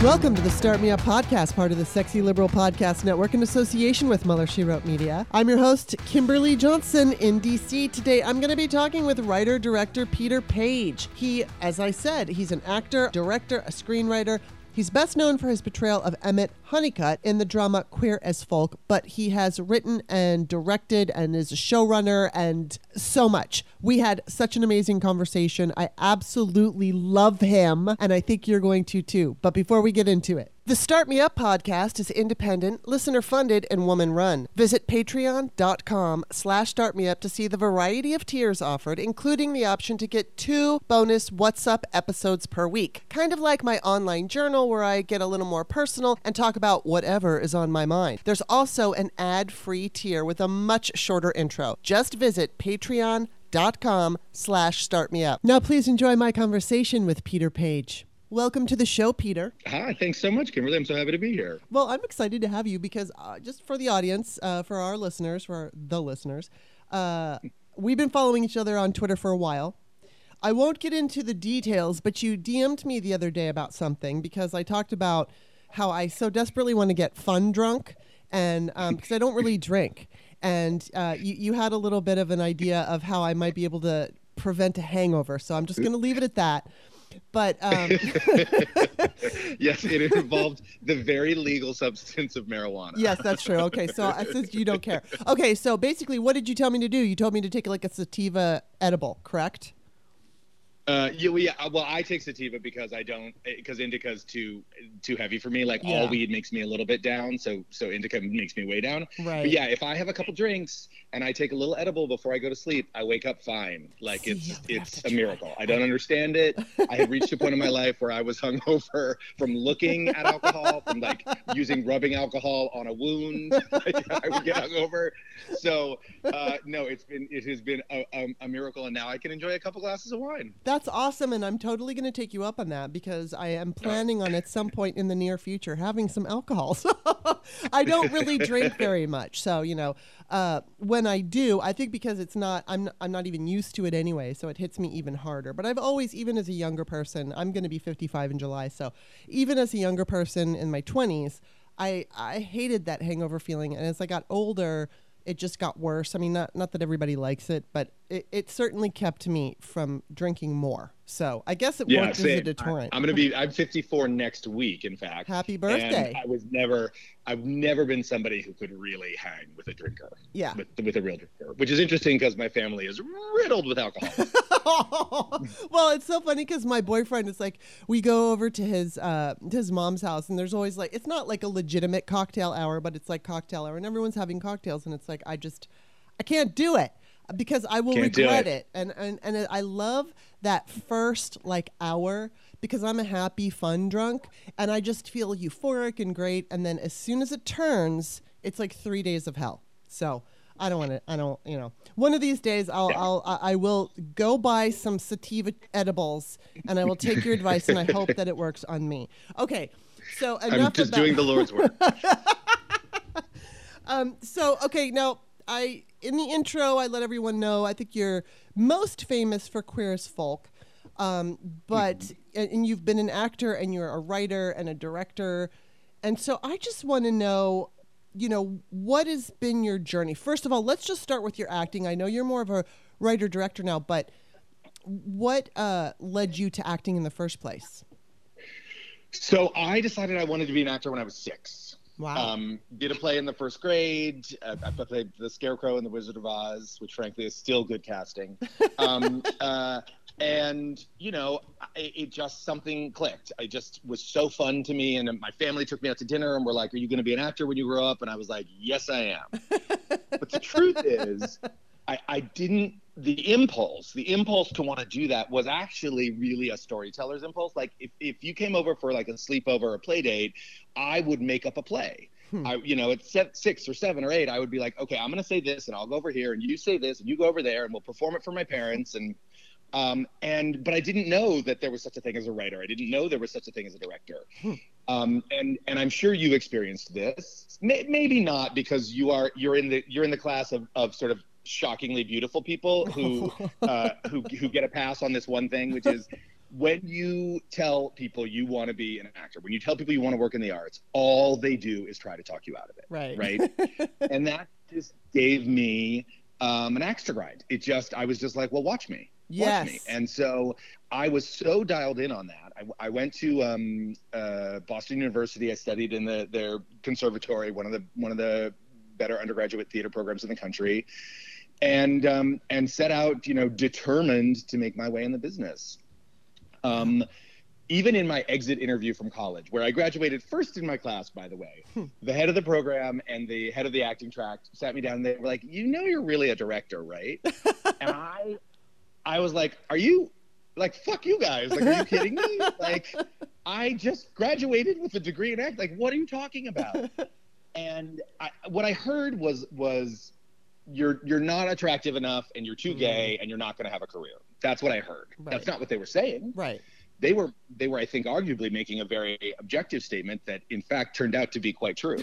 Welcome to the Start Me Up podcast, part of the Sexy Liberal Podcast Network in association with Mueller, She Wrote Media. I'm your host, Kimberly Johnson in D.C. Today, I'm going to be talking with writer-director Peter Paige. He, as I said, he's an actor, director, a screenwriter. He's best known for his portrayal of Emmett Honeycutt in the drama Queer as Folk, but he has written and directed and is a showrunner and so much. We had such an amazing conversation. I absolutely love him, and I think you're going to too. But before we get into it, the Start Me Up podcast is independent, listener-funded, and woman-run. Visit patreon.com/startmeup to see the variety of tiers offered, including the option to get 2 bonus What's Up episodes per week. Kind of like my online journal where I get a little more personal and talk about whatever is on my mind. There's also an ad-free tier with a much shorter intro. Just visit patreon.com/startmeup. Now please enjoy my conversation with Peter Paige. Welcome to the show, Peter. Hi, thanks so much, Kimberly. I'm so happy to be here. Well, I'm excited to have you because just for the audience, for our listeners, for the listeners, we've been following each other on Twitter for a while. I won't get into the details, but you DM'd me the other day about something because I talked about how I so desperately want to get fun drunk and because I don't really drink. And you had a little bit of an idea of how I might be able to prevent a hangover. So I'm just going to leave it at that. But yes, it involved the very legal substance of marijuana. Yes, that's true. Okay, so since you don't care. Okay, so basically, what did you tell me to do? You told me to take like a sativa edible, correct? Well, I take sativa because indica is too heavy for me. Like all weed makes me a little bit down, so indica makes me way down. Right. But yeah, if I have a couple drinks and I take a little edible before I go to sleep, I wake up fine. Like it's a miracle. I don't understand it. I had reached a point in my life where I was hungover from looking at alcohol, from like rubbing alcohol on a wound. I would get hungover. So no, it has been a miracle, and now I can enjoy a couple glasses of wine. That's awesome, and I'm totally going to take you up on that because I am planning on at some point in the near future having some alcohol. So I don't really drink very much. So, when I do, I think because I'm not even used to it anyway, so it hits me even harder. But I've always, even as a younger person, I'm going to be 55 in July, so even as a younger person in my 20s, I hated that hangover feeling, and as I got older, it just got worse. I mean, not that everybody likes it, but it certainly kept me from drinking more. So I guess it worked as a deterrent. I'm 54 next week, in fact. Happy birthday. And I've never been somebody who could really hang with a drinker. Yeah. With a real drinker, which is interesting because my family is riddled with alcohol. Well, it's so funny because my boyfriend is like, we go over to his mom's house and there's always like, it's not like a legitimate cocktail hour, but it's like cocktail hour and everyone's having cocktails and it's like, I can't do it. Because I will regret it. And I love that first like hour because I'm a happy, fun drunk and I just feel euphoric and great. And then as soon as it turns, it's like 3 days of hell. So I don't, one of these days I will go buy some sativa edibles and I will take your advice and I hope that it works on me. Okay. So enough I'm just doing the Lord's work. Now in the intro, I let everyone know, I think you're most famous for Queer as Folk, but you've been an actor and you're a writer and a director. And so I just want to know, what has been your journey? First of all, let's just start with your acting. I know you're more of a writer-director now, but what led you to acting in the first place? So I decided I wanted to be an actor when I was 6. Wow. Did a play in the first grade. I played the Scarecrow in The Wizard of Oz, which frankly is still good casting. And, it just something clicked. I just was so fun to me. And my family took me out to dinner and were like, are you going to be an actor when you grow up? And I was like, yes, I am. But the truth is, I didn't. The impulse to want to do that was actually really a storyteller's impulse. Like if you came over for like a sleepover or a play date, I would make up a play. At 6 or 7 or 8, I would be like, okay, I'm going to say this and I'll go over here and you say this and you go over there and we'll perform it for my parents. But I didn't know that there was such a thing as a writer. I didn't know there was such a thing as a director. And I'm sure you've experienced this. Maybe not because you're in the class of sort of shockingly beautiful people who get a pass on this one thing, which is when you tell people you want to be an actor, when you tell people you want to work in the arts, all they do is try to talk you out of it. Right. And that just gave me an axe to grind. I was just like, well, watch me. Yes. Watch me. And so I was so dialed in on that. I went to Boston University. I studied in their conservatory, one of the better undergraduate theater programs in the country, and set out, determined to make my way in the business. Even in my exit interview from college, where I graduated first in my class, by the way, the head of the program and the head of the acting track sat me down and they were like, you're really a director, right? And I was like, are you, like, fuck you guys. Like, are you kidding me? Like, I just graduated with a degree in acting. Like, what are you talking about? And what I heard was you're not attractive enough and you're too gay and you're not going to have a career. That's what I heard. Right. That's not what they were saying. Right. They were, I think, arguably making a very objective statement that, in fact, turned out to be quite true.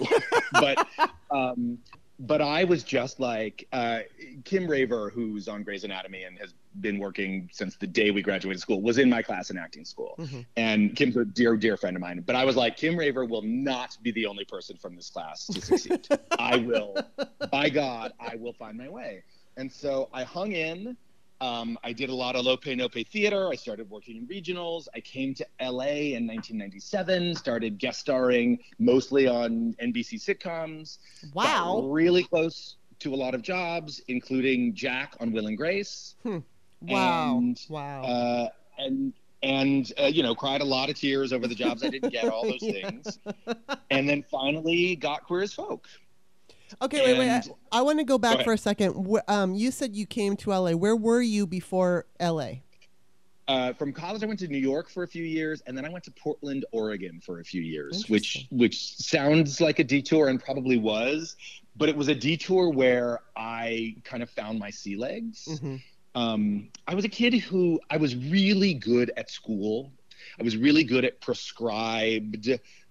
But I was just like Kim Raver, who's on Grey's Anatomy and has been working since the day we graduated school, was in my class in acting school. Mm-hmm. And Kim's a dear, dear friend of mine. But I was like, Kim Raver will not be the only person from this class to succeed. I will, by God, I will find my way. And so I hung in. I did a lot of low pay, no pay theater. I started working in regionals. I came to LA in 1997, started guest starring mostly on NBC sitcoms. Wow. Got really close to a lot of jobs, including Jack on Will and Grace. Wow. And cried a lot of tears over the jobs I didn't get, all those things. And then finally got Queer as Folk. Okay, wait. I want to go back for a second. You said you came to LA. Where were you before LA? From college, I went to New York for a few years, and then I went to Portland, Oregon for a few years, which sounds like a detour and probably was, but it was a detour where I kind of found my sea legs. Mm-hmm. I was a kid who I was really good at school. I was really good at prescribed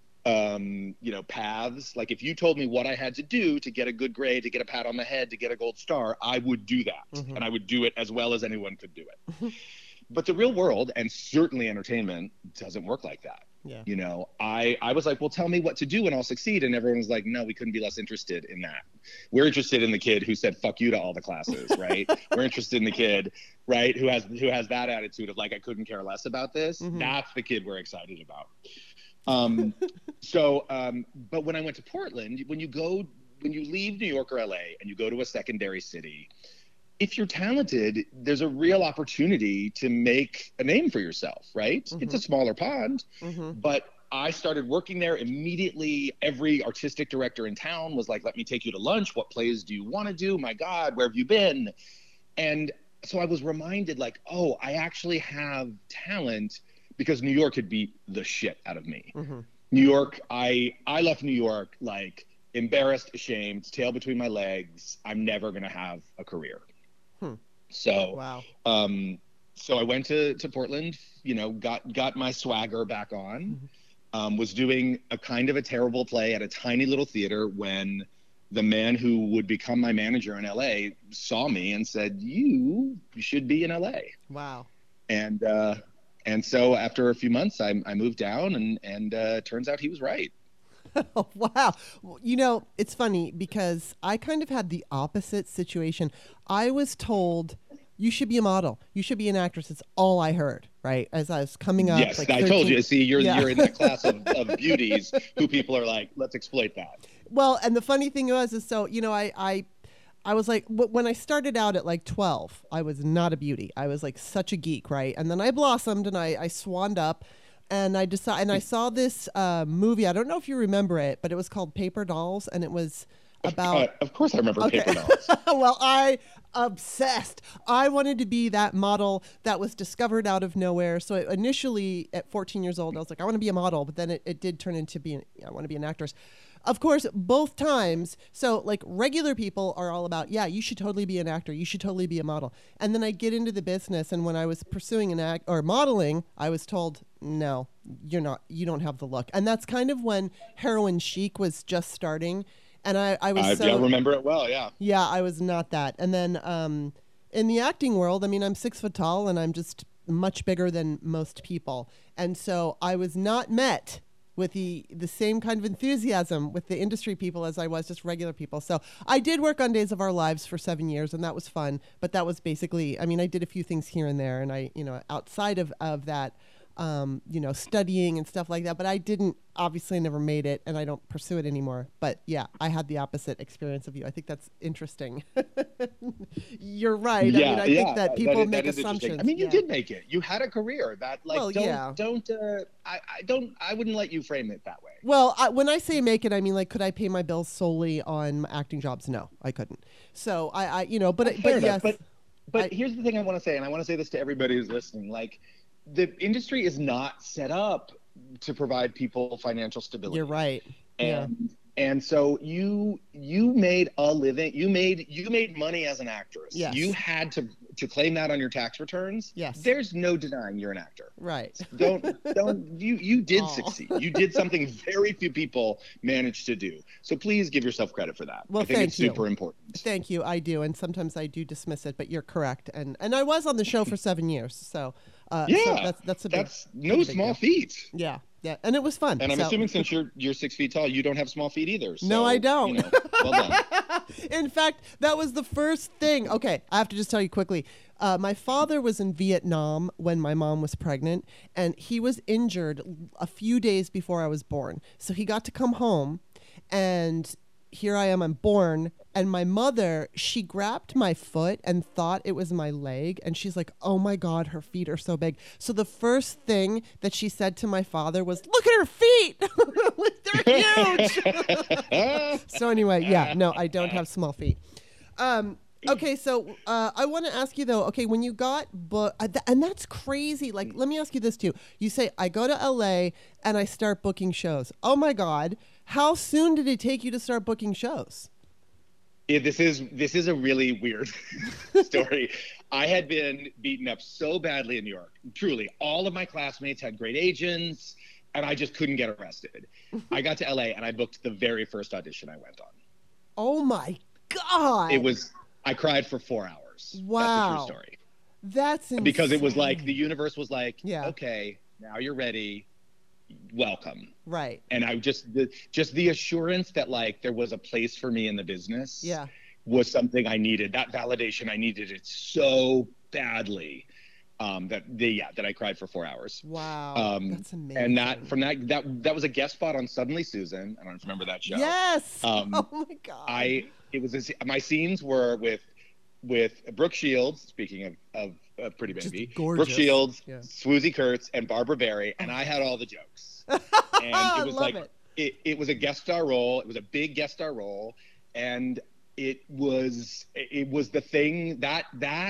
paths. Like, if you told me what I had to do to get a good grade, to get a pat on the head, to get a gold star, I would do that. Mm-hmm. And I would do it as well as anyone could do it. Mm-hmm. But the real world, and certainly entertainment, doesn't work like that. Yeah. I was like, well, tell me what to do and I'll succeed. And everyone was like, no, we couldn't be less interested in that. We're interested in the kid who said, fuck you to all the classes, right? We're interested in the kid, right, who has that attitude of like, I couldn't care less about this. Mm-hmm. That's the kid we're excited about. But when I went to Portland, when you leave New York or LA and you go to a secondary city, if you're talented, there's a real opportunity to make a name for yourself, right? Mm-hmm. It's a smaller pond, but I started working there immediately. Every artistic director in town was like, let me take you to lunch. What plays do you want to do? My God, where have you been? And so I was reminded, like, oh, I actually have talent, because New York had beat the shit out of me. Mm-hmm. New York, I left New York like embarrassed, ashamed, tail between my legs. I'm never gonna have a career. So, wow. So I went to Portland. Got my swagger back on. Mm-hmm. Was doing a kind of a terrible play at a tiny little theater when the man who would become my manager in LA saw me and said, "You should be in LA." Wow. And so after a few months, I moved down, and turns out he was right. Wow. It's funny because I kind of had the opposite situation. I was told, you should be a model. You should be an actress. It's all I heard, right? As I was coming up. Yes, like I told you. See, you're in that class of beauties who people are like, let's exploit that. Well, and the funny thing was, I was like, when I started out at like 12, I was not a beauty. I was like such a geek, right? And then I blossomed and I swanned up, and I saw this movie. I don't know if you remember it, but it was called Paper Dolls, and it was about. Of course, I remember Paper Dolls. Well, I obsessed. I wanted to be that model that was discovered out of nowhere. So initially, at 14 years old, I was like, I want to be a model, but then it did turn into I want to be an actress. Of course, both times. So like regular people are all about, yeah, you should totally be an actor. You should totally be a model. And then I get into the business, and when I was pursuing modeling, I was told, no, you're not. You don't have the look. And that's kind of when Heroin Chic was just starting. And I remember it well. Yeah. Yeah, I was not that. And then in the acting world, I mean, I'm 6 foot tall, and I'm just much bigger than most people. And so I was not met with the same kind of enthusiasm with the industry people as I was just regular people. So I did work on Days of Our Lives for 7 years, and that was fun. But that was basically, I mean, I did a few things here and there, and I, outside of that, studying and stuff like that. But I didn't, obviously, never made it, and I don't pursue it anymore. But yeah, I had the opposite experience of you. I think that's interesting. You're right. Yeah, I mean, I think that people make assumptions. I mean, you did make it. You had a career that, like, Well, yeah. I wouldn't let you frame it that way. Well, when I say make it, I mean, like, could I pay my bills solely on acting jobs? No, I couldn't. So but yes. But here's the thing I want to say, and I want to say this to everybody who's listening. Like, the industry is not set up to provide people financial stability. You're right. And so you made a living. You made money as an actress. Yes. You had to claim that on your tax returns. Yes. There's no denying you're an actor. Right. You did succeed. You did something very few people managed to do. So please give yourself credit for that. Well, I think it's super important. Thank you. I do, and sometimes I do dismiss it, but you're correct. And I was on the show for 7 years, so that's no small feat. Yeah, and it was fun. And I'm assuming since you're 6 feet tall, you don't have small feet either. So, no, I don't. Well done. In fact, that was the first thing. Okay, I have to just tell you quickly. My father was in Vietnam when my mom was pregnant, and he was injured a few days before I was born. So he got to come home, and here I am, I'm born, and my mother, she grabbed my foot and thought it was my leg, and she's like, oh my God, her feet are so big. So the first thing that she said to my father was, look at her feet! They're huge! So anyway, yeah, no, I don't have small feet. Okay, so I want to ask you though, okay, when you got and that's crazy. Like, let me ask you this too. You say, I go to LA and I start booking shows. Oh my God. How soon did it take you to start booking shows? Yeah, this is a really weird story. I had been beaten up so badly in New York. Truly, all of my classmates had great agents, and I just couldn't get arrested. I got to LA and I booked the very first audition I went on. Oh my God. I cried for 4 hours. Wow. That's a true story. That's insane. Because it was like the universe was like, yeah. Okay, now you're ready. Welcome. Right. And I just the assurance that like there was a place for me in the business. Yeah. Was something I needed. That validation, I needed it so badly. That I cried for 4 hours. Wow. That's amazing. And that was a guest spot on Suddenly Susan. I don't know if you remember that show. Yes. Oh my God. My scenes were with Brooke Shields, speaking of Pretty Baby, Brooke Shields, yeah. Swoosie Kurtz, and Barbara Barry, and I had all the jokes. And it was it was a guest star role. It was a big guest star role, and it was the thing that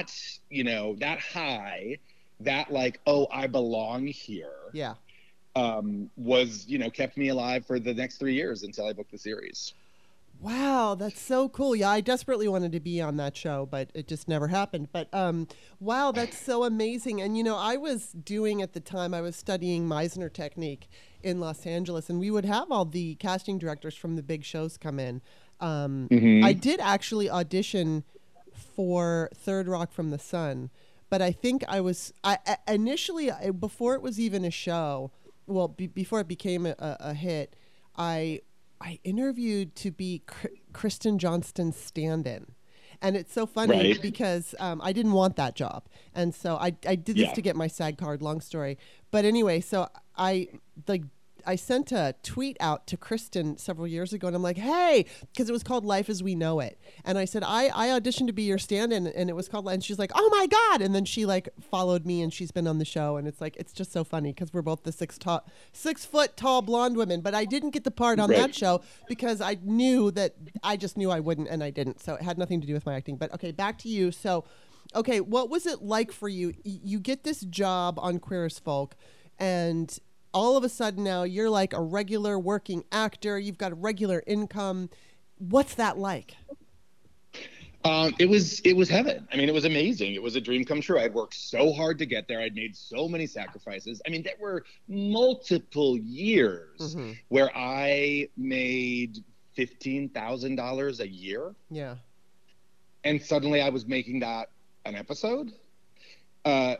high, that like, oh, I belong here. Yeah. Was kept me alive for the next 3 years until I booked the series. Wow, that's so cool. Yeah, I desperately wanted to be on that show, but it just never happened. But wow, that's so amazing. And I was doing at the time, I was studying Meisner technique in Los Angeles, and we would have all the casting directors from the big shows come in. I did actually audition for Third Rock from the Sun, but I think initially, before it was even a show, well, before it became a hit, I interviewed to be Kristen Johnston's stand-in. And it's so funny because I didn't want that job. And so I did this to get my SAG card, long story. But anyway, so I sent a tweet out to Kristen several years ago, and I'm like, hey, because it was called Life as We Know It. And I said, I auditioned to be your stand-in, and it was called, and she's like, oh my God. And then she like followed me, and she's been on the show. And it's like, it's just so funny because we're both the 6 foot tall blonde women. But I didn't get the part on that show because I just knew I wouldn't, and I didn't. So it had nothing to do with my acting. But okay, back to you. So, okay, what was it like for you? You get this job on Queer as Folk, and all of a sudden now you're like a regular working actor. You've got a regular income. What's that like? It was heaven. I mean, it was amazing. It was a dream come true. I'd worked so hard to get there. I'd made so many sacrifices. I mean, there were multiple years where I made $15,000 a year. Yeah. And suddenly I was making that an episode.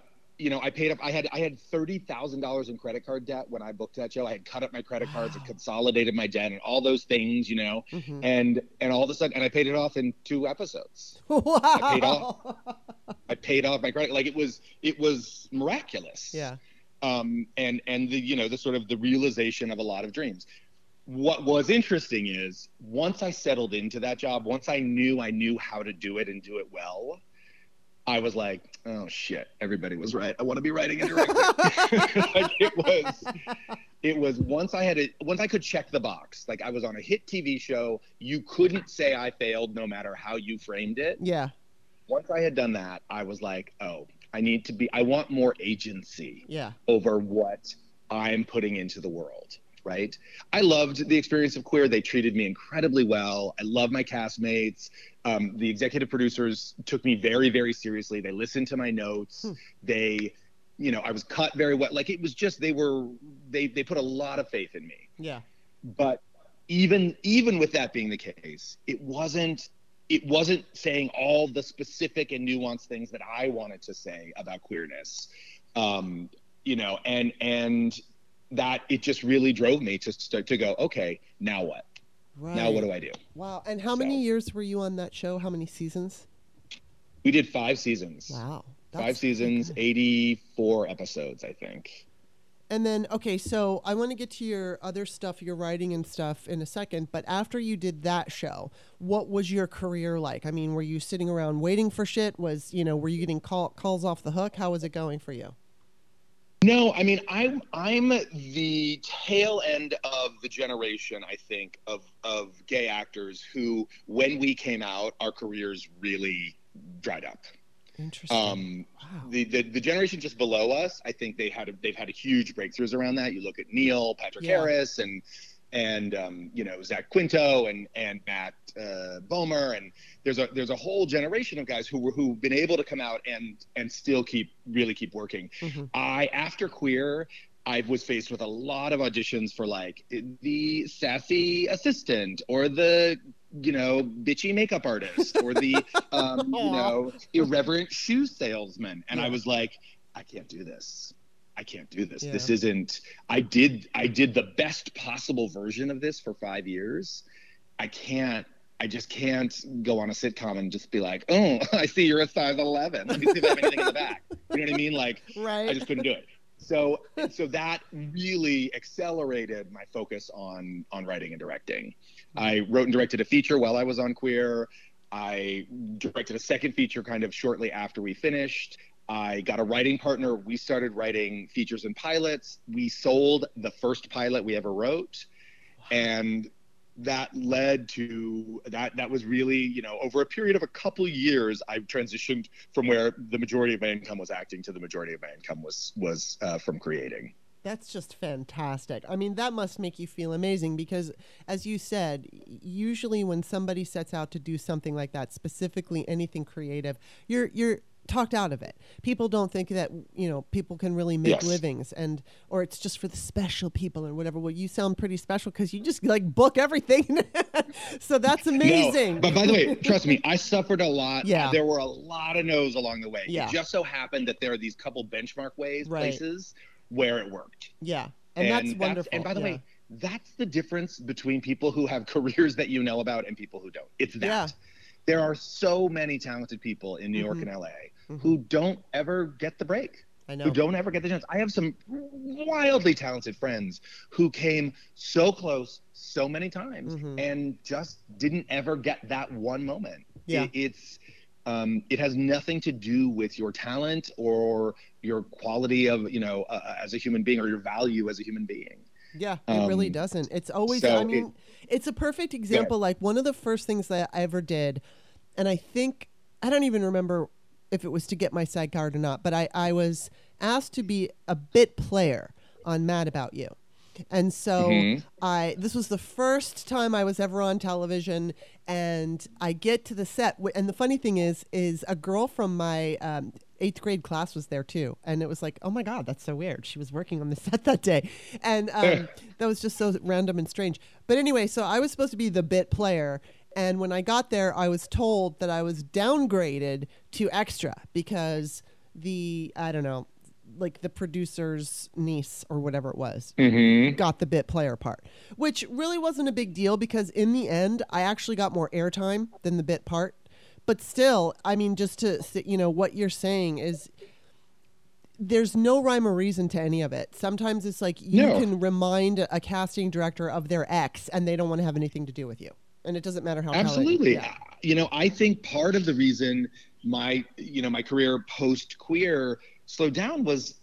I paid up. I had $30,000 in credit card debt when I booked that show. I had cut up my credit cards and consolidated my debt and all those things, Mm-hmm. and all of a sudden, and I paid it off in 2 episodes. Wow. I paid off my credit. Like, it was miraculous. Yeah. And the sort of the realization of a lot of dreams. What was interesting is once I settled into that job, once I knew how to do it and do it well, I was like, oh shit, everybody was right. I want to be writing and directing. Like, it was once I could check the box, like I was on a hit TV show, you couldn't say I failed no matter how you framed it. Yeah. Once I had done that, I was like, oh, I want more agency over what I'm putting into the world. Right. I loved the experience of Queer. They treated me incredibly well. I love my castmates. The executive producers took me very, very seriously. They listened to my notes. They, I was cut very well. Like, it was just, they put a lot of faith in me. Yeah. But even with that being the case, it wasn't saying all the specific and nuanced things that I wanted to say about queerness. And that it just really drove me to go, okay, now what? Right. Now what do I do? Wow. And how many years were you on that show? How many seasons? We did 5 seasons. Wow. 5 seasons, 84 episodes, I think. And then, okay, so I want to get to your other stuff, your writing and stuff in a second, but after you did that show, what was your career like? I mean, were you sitting around waiting for shit? Were you getting calls off the hook? How was it going for you? No, I mean, I'm the tail end of the generation, I think, of gay actors who, when we came out, our careers really dried up. Interesting. Wow. The generation just below us, I think they've had huge breakthroughs around that. You look at Neil Patrick Harris and Zach Quinto and Matt Bomer, and there's a whole generation of guys who've been able to come out and still keep working. Mm-hmm. After Queer, I was faced with a lot of auditions for like the sassy assistant or the bitchy makeup artist or the irreverent shoe salesman, and I was like, I can't do this. Yeah. This isn't, I did the best possible version of this for 5 years. I just can't go on a sitcom and just be like, oh, I see you're a size 11. Let me see if I have anything in the back. You know what I mean? Like, right. I just couldn't do it. So that really accelerated my focus on writing and directing. I wrote and directed a feature while I was on Queer. I directed a second feature kind of shortly after we finished. I got a writing partner. We started writing features and pilots. We sold the first pilot we ever wrote. And that led to that was really, over a period of a couple years, I transitioned from where the majority of my income was acting to the majority of my income was from creating. That's just fantastic. I mean, that must make you feel amazing because, as you said, usually when somebody sets out to do something like that, specifically anything creative, you're talked out of it. People don't think that, people can really make livings or it's just for the special people or whatever. Well, you sound pretty special because you just like book everything. So that's amazing. No, but by the way, trust me, I suffered a lot. Yeah. There were a lot of no's along the way. Yeah. It just so happened that there are these couple benchmark places where it worked. Yeah. And that's wonderful. And by the way, that's the difference between people who have careers that you know about and people who don't. It's that. Yeah. There are so many talented people in New York and LA who don't ever get the break. I know. Who don't ever get the chance. I have some wildly talented friends who came so close so many times and just didn't ever get that one moment. Yeah. It has nothing to do with your talent or your quality of, as a human being or your value as a human being. Yeah, it really doesn't. It's always, it's a perfect example. Like one of the first things that I ever did, and I don't even remember if it was to get my SAG card or not, but I was asked to be a bit player on Mad About You. And so this was the first time I was ever on television, and I get to the set. And the funny thing is a girl from my 8th grade class was there too. And it was like, oh my God, that's so weird. She was working on the set that day. And that was just so random and strange. But anyway, so I was supposed to be the bit player. And when I got there, I was told that I was downgraded to extra because like the producer's niece or whatever it was Mm-hmm. got the bit player part, which really wasn't a big deal because in the end, I actually got more airtime than the bit part. But still, I mean, just to, what you're saying is there's no rhyme or reason to any of it. Sometimes it's like you No. can remind a casting director of their ex and they don't want to have anything to do with you. And it doesn't matter how Absolutely. talented. I think part of the reason my career post queer slowed down was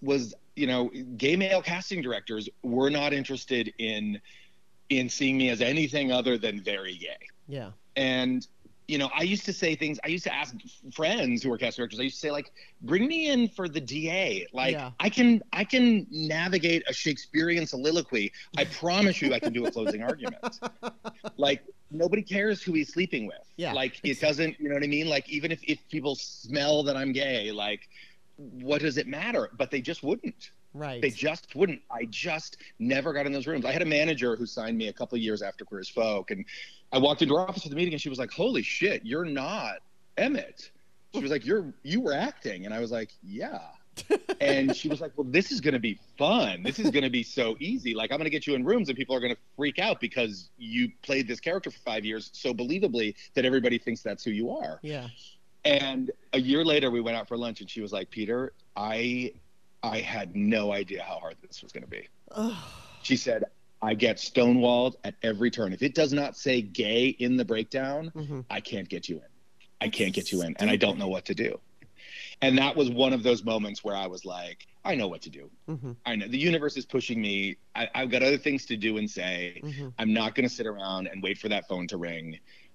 gay male casting directors were not interested in seeing me as anything other than very gay. Yeah. And I used to say things. I used to ask friends who were cast directors. I used to say, like, bring me in for the DA. Like, Yeah. I can navigate a Shakespearean soliloquy. I promise you, I can do a closing argument. Like, nobody cares who he's sleeping with. Yeah. Like, it doesn't. You know what I mean? Like, even if people smell that I'm gay, like, what does it matter? But they just wouldn't. Right. They just wouldn't. I just never got in those rooms. I had a manager who signed me a couple of years after Queer as Folk, and I walked into her office at the meeting, and she was like, "Holy shit, you're not Emmett." She was like, "You were acting," and I was like, "Yeah." And she was like, "Well, this is going to be fun. This is going to be so easy. Like, I'm going to get you in rooms, and people are going to freak out because you played this character for 5 years so believably that everybody thinks that's who you are." Yeah. And a year later, we went out for lunch, and she was like, "Peter, I had no idea how hard this was going to be." She said, "I get stonewalled at every turn. If it does not say gay in the breakdown, I can't get you in. I can't get you in, and I don't know what to do." And that was one of those moments where I was like, I know what to do. I know the universe is pushing me. I've got other things to do and say. I'm not going to sit around and wait for that phone to ring,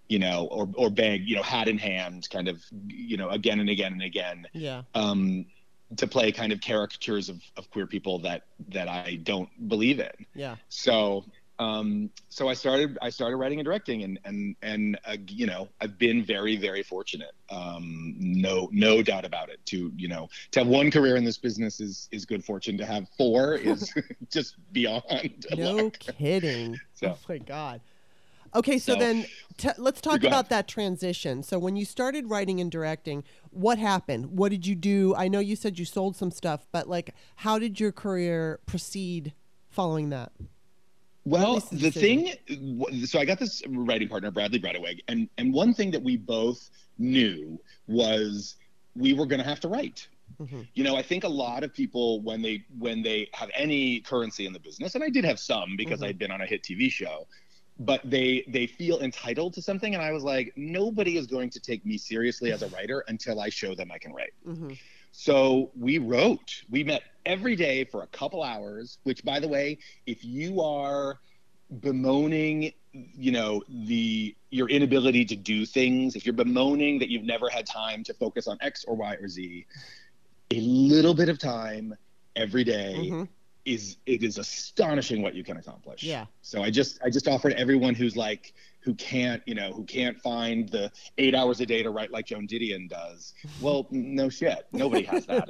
or beg, hat in hand, kind of, again and again and again. Yeah. To play kind of caricatures of queer people that I don't believe in. Yeah. So I started writing and directing, and I've been very, very fortunate. No doubt about it. To have one career in this business is good fortune. To have four is just beyond. No luck. kidding. So. Oh my God. Okay, so then let's talk about that transition. So when you started writing and directing, what happened? What did you do? I know you said you sold some stuff, but like, how did your career proceed following that? Well, the thing, so I got this writing partner, Bradley Bradaweg, and one thing that we both knew was we were going to have to write. I think a lot of people, when they have any currency in the business, and I did have some because I'd been on a hit TV show, but they feel entitled to something. And I was like, nobody is going to take me seriously as a writer until I show them I can write. So we wrote. We met every day for a couple hours, which, by the way, if you are bemoaning, your inability to do things, if you're bemoaning that you've never had time to focus on X or Y or Z, a little bit of time every day it is astonishing what you can accomplish. Yeah. So I just offered everyone who can't find the 8 hours a day to write like Joan Didion does. Well, no shit. Nobody has that.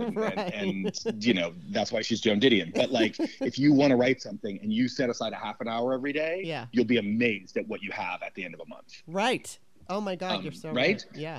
And that's why she's Joan Didion. But like, if you want to write something and you set aside a half an hour every day, you'll be amazed at what you have at the end of a month. Right. Oh my God. You're so right. Yeah.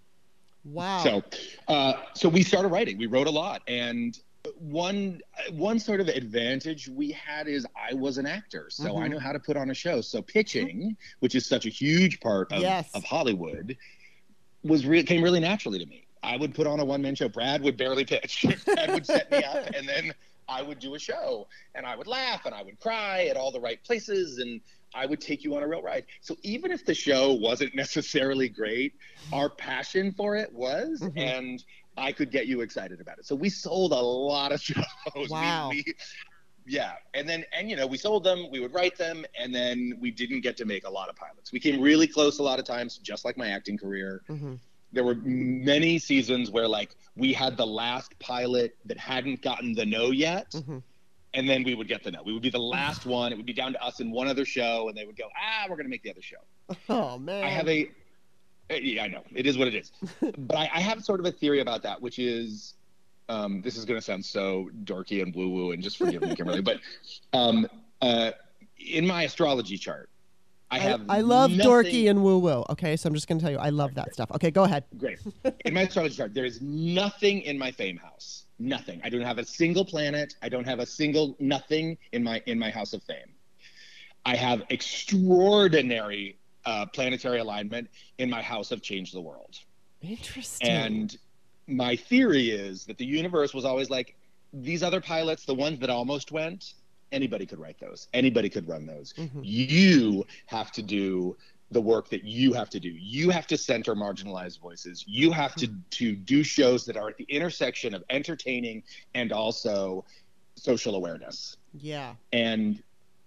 Wow. So we started writing. We wrote a lot. And one sort of advantage we had is I was an actor, so I know how to put on a show. So pitching, which is such a huge part of Hollywood, came really naturally to me. I would put on a one-man show. Brad would barely pitch. Brad would set me up, and then I would do a show, and I would laugh, and I would cry at all the right places, and I would take you on a real ride. So even if the show wasn't necessarily great, our passion for it was, and I could get you excited about it. So we sold a lot of shows. Wow. Yeah. And we sold them, we would write them, and then we didn't get to make a lot of pilots. We came really close a lot of times, just like my acting career. There were many seasons where like we had the last pilot that hadn't gotten the no yet. And then we would get the no. We would be the last one. It would be down to us in one other show, and they would go, we're going to make the other show. Oh, man. Yeah, I know. It is what it is. But I have sort of a theory about that, which is, this is going to sound so dorky and woo-woo, and just forgive me, Kimberly, but in my astrology chart, I love dorky and woo-woo. Okay, so I'm just going to tell you, I love that stuff. Okay, go ahead. Great. In my astrology chart, there is nothing in my fame house Nothing. I don't have a single planet. I don't have a single nothing in my House of Fame. I have extraordinary planetary alignment in my House of Change the World. Interesting. And my theory is that the universe was always like, these other pilots, the ones that almost went, anybody could write those. Anybody could run those. Mm-hmm. You have to do the work that you have to do. You have to center marginalized voices. You have to do shows that are at the intersection of entertaining and also social awareness. Yeah. And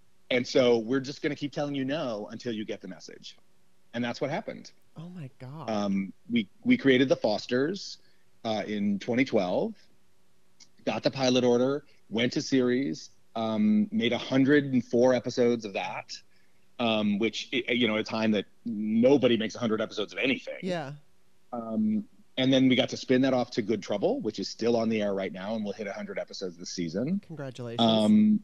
so we're just going to keep telling you no until you get the message. And that's what happened. Oh my God. We created the Fosters in 2012, got the pilot order, went to series, made 104 episodes of that. Which, you know, at a time that nobody makes 100 episodes of anything. Yeah. And then we got to spin that off to Good Trouble, which is still on the air right now, and we'll hit 100 episodes this season. Congratulations.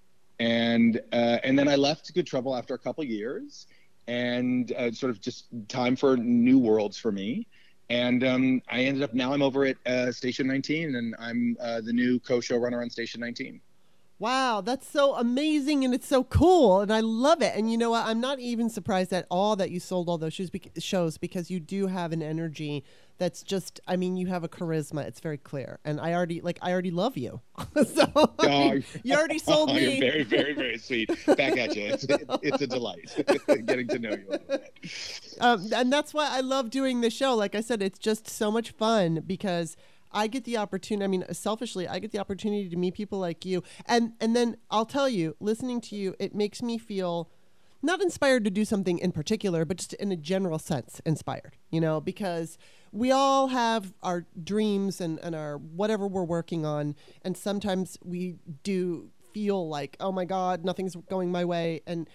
And then I left Good Trouble after a couple years, and sort of just time for new worlds for me. And I ended up, now I'm over at Station 19, and I'm the new co-showrunner on Station 19. Wow, that's so amazing, and it's so cool, and I love it. And you know what? I'm not even surprised at all that you sold all those shows because you do have an energy that's just, I mean, you have a charisma. It's very clear, and I already love you. So you already sold me. You're very, very, very sweet. Back at you. It's a delight getting to know you a little bit. And that's why I love doing this show. Like I said, it's just so much fun because I get the opportunity, I mean, selfishly, I get the opportunity to meet people like you. And then I'll tell you, listening to you, it makes me feel not inspired to do something in particular, but just in a general sense, inspired, you know, because we all have our dreams and our whatever we're working on. And sometimes we do feel like, oh my God, nothing's going my way. And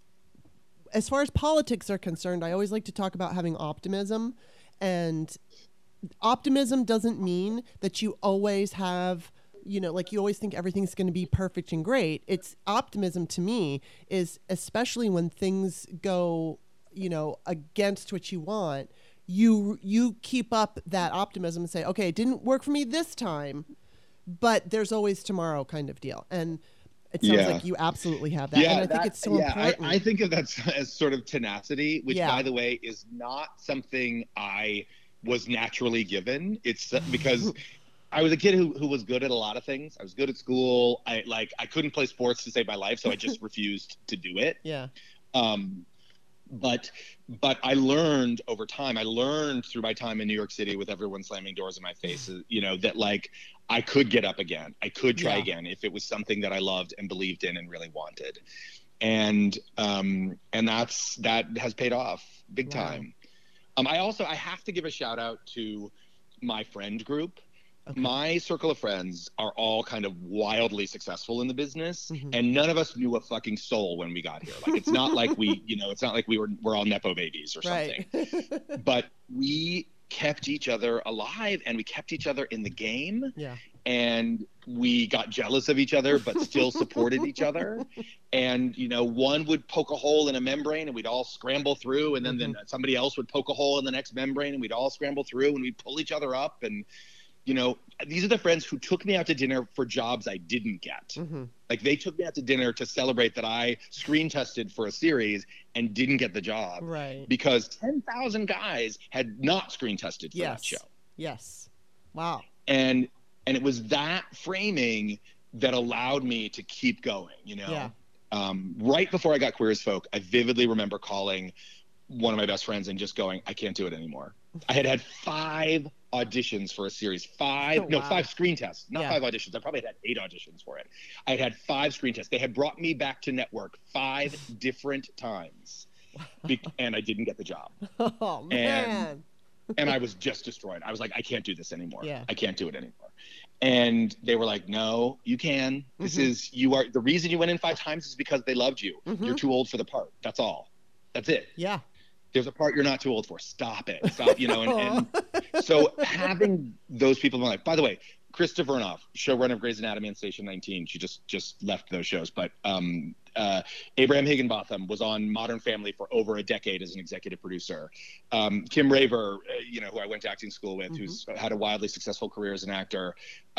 as far as politics are concerned, I always like to talk about having optimism, and optimism doesn't mean that you always have, you know, like you always think everything's going to be perfect and great. It's optimism to me is especially when things go, you know, against what you want, you keep up that optimism and say, okay, it didn't work for me this time, but there's always tomorrow kind of deal. And it sounds like you absolutely have that. Yeah, and I think it's so important. I think of that as sort of tenacity, which by the way, is not something I was naturally given. It's because I was a kid who was good at a lot of things. I was good at school. I couldn't play sports to save my life, so I just refused to do it. Yeah. But I learned over time. I learned through my time in New York City with everyone slamming doors in my face, you know, that like I could get up again. I could try again if it was something that I loved and believed in and really wanted. And that has paid off big time. I have to give a shout out to my friend group. Okay. My circle of friends are all kind of wildly successful in the business, and none of us knew a fucking soul when we got here. Like, it's not like we, you know, it's not like we're all Nepo babies or something. Right. But we kept each other alive, and we kept each other in the game. Yeah. And we got jealous of each other, but still supported each other. And, you know, one would poke a hole in a membrane and we'd all scramble through. And then somebody else would poke a hole in the next membrane and we'd all scramble through, and we'd pull each other up. And, you know, these are the friends who took me out to dinner for jobs I didn't get. Like, they took me out to dinner to celebrate that I screen tested for a series and didn't get the job. Right. Because 10,000 guys had not screen tested for that show. Yes. Wow. And it was that framing that allowed me to keep going, you know? Yeah. Right before I got Queer as Folk, I vividly remember calling one of my best friends and just going, I can't do it anymore. I had 5 auditions for a series, 5 screen tests, not 5 auditions. I probably had 8 auditions for it. I had 5 screen tests. They had brought me back to network 5 different times, and I didn't get the job. Oh, man. And I was just destroyed. I was like, I can't do this anymore. Yeah. I can't do it anymore. And they were like, no, you can. This is, the reason you went in 5 times is because they loved you. You're too old for the part. That's all. That's it. Yeah. There's a part you're not too old for. Stop it. Stop, you know, and so having those people in my life, by the way, Krista Vernoff, showrunner of Grey's Anatomy and Station 19, she just left those shows, but Abraham Higginbotham was on Modern Family for over a decade as an executive producer. Kim Raver, who I went to acting school with, who's had a wildly successful career as an actor.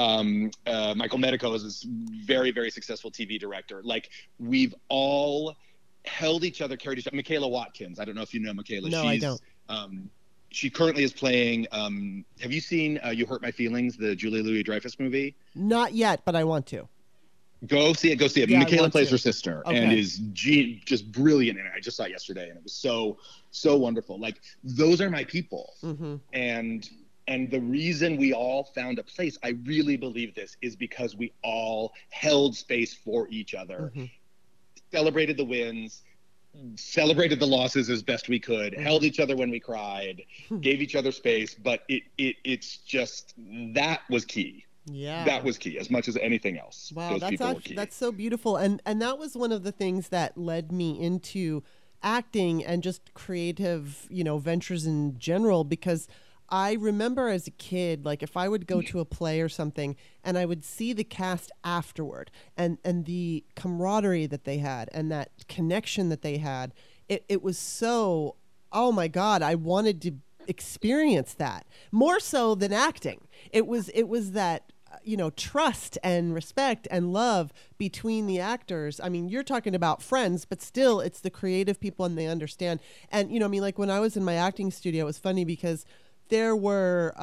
Michael Medico is this very, very successful TV director. Like, we've all held each other, carried each other. Michaela Watkins, I don't know if you know Michaela. No, I don't. She currently is playing, have you seen You Hurt My Feelings, the Julia Louis-Dreyfus movie? Not yet, but I want to. Go see it. Yeah, Michaela plays her sister and is just brilliant in it. I just saw it yesterday and it was so wonderful. Like, those are my people. And the reason we all found a place, I really believe this, is because we all held space for each other, celebrated the wins, celebrated the losses as best we could, held each other when we cried, gave each other space. But it's just, that was key. Yeah, that was key as much as anything else. Wow, Those that's so beautiful. And that was one of the things that led me into acting and just creative, ventures in general, because I remember as a kid, like, if I would go to a play or something and I would see the cast afterward and the camaraderie that they had and that connection that they had, it was so, oh my God, I wanted to experience that more so than acting. It was that, trust and respect and love between the actors. I mean, you're talking about friends, but still it's the creative people and they understand. And, like when I was in my acting studio, it was funny because there were,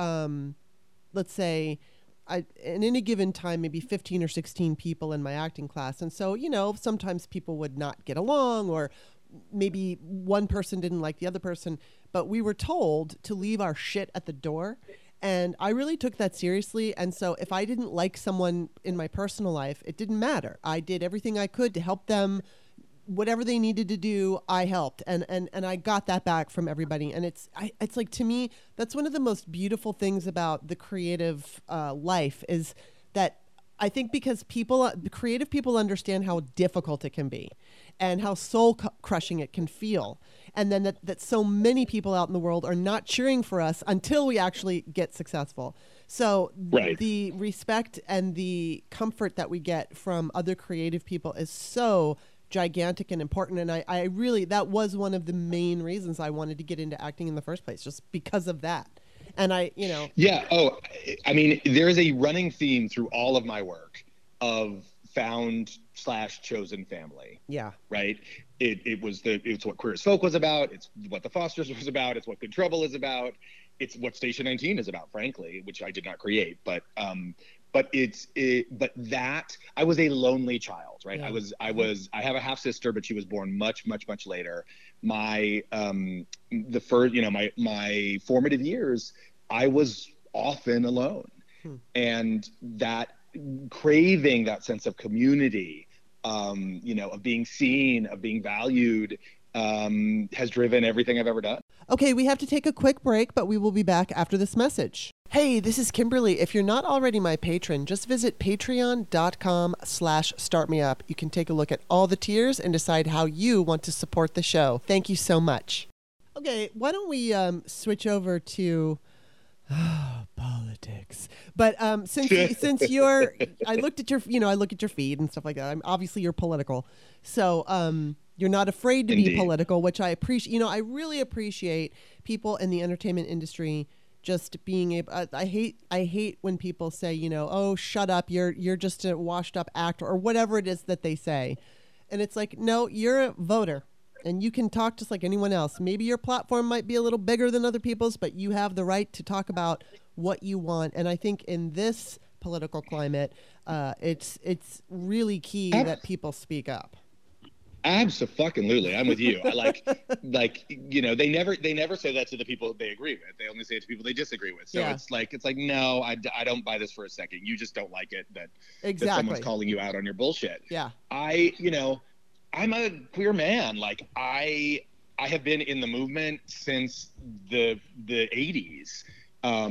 let's say, at any given time, maybe 15 or 16 people in my acting class. And so, sometimes people would not get along, or maybe one person didn't like the other person, but we were told to leave our shit at the door. And I really took that seriously. And so if I didn't like someone in my personal life, it didn't matter. I did everything I could to help them. Whatever they needed to do, I helped, and I got that back from everybody. And it's like, to me, that's one of the most beautiful things about the creative life, is that I think because creative people understand how difficult it can be and how soul crushing it can feel. And then that so many people out in the world are not cheering for us until we actually get successful. So the respect and the comfort that we get from other creative people is so gigantic and important. And I really, that was one of the main reasons I wanted to get into acting in the first place, just because of that. And Yeah. Oh, I mean, there's a running theme through all of my work of found/chosen family. Yeah. Right. It's what Queer as Folk was about. It's what The Fosters was about. It's what Good Trouble is about. It's what Station 19 is about, frankly, which I did not create, but that I was a lonely child, right? Yeah. I have a half sister, but she was born much, much, much later. My my formative years, I was often alone. And that craving, that sense of community, of being seen, of being valued, has driven everything I've ever done. Okay, we have to take a quick break, but we will be back after this message. Hey, this is Kimberly. If you're not already my patron, just visit patreon.com/startmeup. You can take a look at all the tiers and decide how you want to support the show. Thank you so much. Okay, why don't we switch over to politics? But since you're, I looked at your, I look at your feed and stuff like that. Obviously you're political, so you're not afraid to be political, which I appreciate. I really appreciate people in the entertainment industry just being able. I hate when people say, oh, shut up, you're just a washed up actor, or whatever it is that they say, and it's like, no, you're a voter. And you can talk just like anyone else. Maybe your platform might be a little bigger than other people's, but you have the right to talk about what you want. And I think in this political climate, it's really key that people speak up. Absolutely, I'm with you. I like they never say that to the people they agree with. They only say it to people they disagree with. So it's like no, I don't buy this for a second. You just don't like it that someone's calling you out on your bullshit. Yeah, I'm a queer man. Like I have been in the movement since the 80s.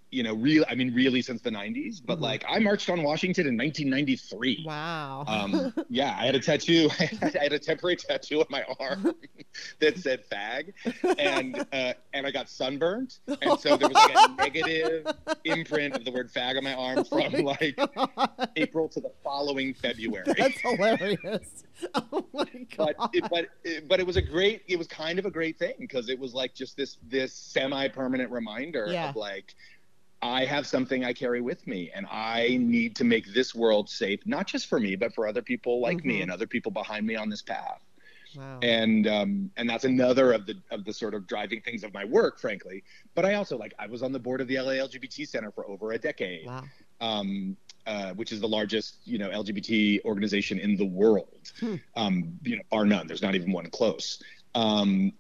really since the 90s, but like I marched on Washington in 1993. Wow. Yeah, I had a tattoo. I had a temporary tattoo on my arm that said fag, and I got sunburned, and so there was like a negative imprint of the word fag on my arm from God. April to the following February. That's hilarious. Oh my God. But it was kind of a great thing, because it was like just this semi-permanent reminder Yeah. of like, I have something I carry with me, and I need to make this world safe, not just for me, but for other people like me and other people behind me on this path. Wow. And that's another of the sort of driving things of my work, frankly. But I also, like, I was on the board of the LA LGBT Center for over a decade. Wow. Which is the largest, LGBT organization in the world, bar none. There's not even one close. And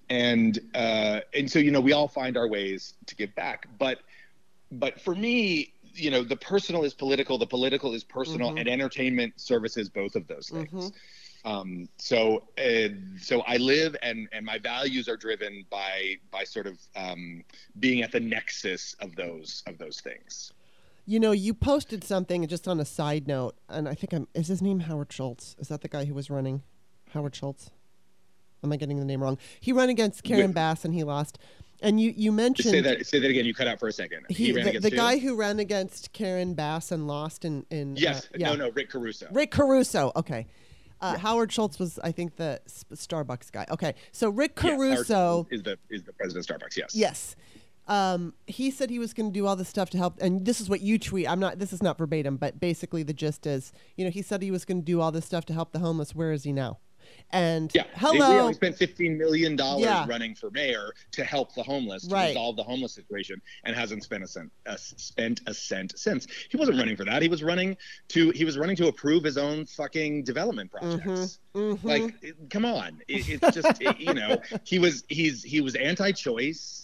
so, we all find our ways to give back. But for me, the personal is political, the political is personal, and entertainment services both of those things. So I live, and my values are driven by sort of being at the nexus of those things. You posted something just on a side note, and I think is his name Howard Schultz? Is that the guy who was running? Howard Schultz? Am I getting the name wrong? He ran against Karen Bass and he lost. And you mentioned... Say that again. You cut out for a second. He ran against the guy who ran against Karen Bass and lost in Yes. No, Rick Caruso. Rick Caruso. Okay. Howard Schultz was, I think, the Starbucks guy. Okay. So Rick Caruso... Yes, is the president of Starbucks, yes. Yes. He said he was going to do all this stuff to help, and this is what you tweet. This is not verbatim, but basically the gist is, he said he was going to do all this stuff to help the homeless. Where is he now? And hello, we only spent $15 million running for mayor to help the homeless, to resolve the homeless situation, and hasn't spent a cent since. He wasn't running for that. He was running to approve his own fucking development projects. Like, come on, it's just he was anti-choice.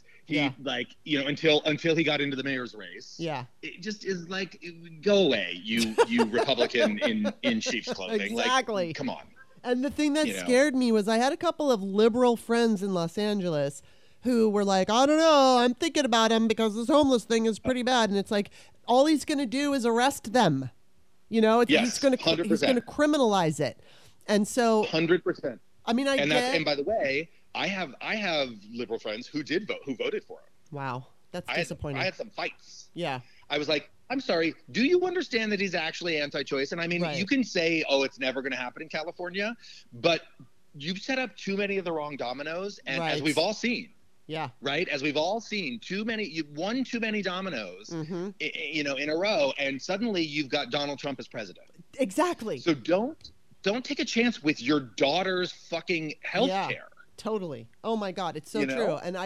Until he got into the mayor's race. Yeah. It just is like, go away, you Republican in sheep's clothing. Exactly. Like, come on. And the thing that scared me was I had a couple of liberal friends in Los Angeles who were like, I don't know, I'm thinking about him because this homeless thing is pretty bad. And it's like, all he's going to do is arrest them. He's going to criminalize it. And so 100%. I mean, and by the way, I have liberal friends who voted for him. Wow. That's disappointing. I had some fights. Yeah. I was like, I'm sorry, do you understand that he's actually anti-choice? And I mean, you can say, oh, it's never going to happen in California, but you've set up too many of the wrong dominoes. And as we've all seen, as we've all seen, you've won too many dominoes, in a row. And suddenly you've got Donald Trump as president. Exactly. So don't take a chance with your daughter's fucking health care. Totally. Oh my God. It's so true. And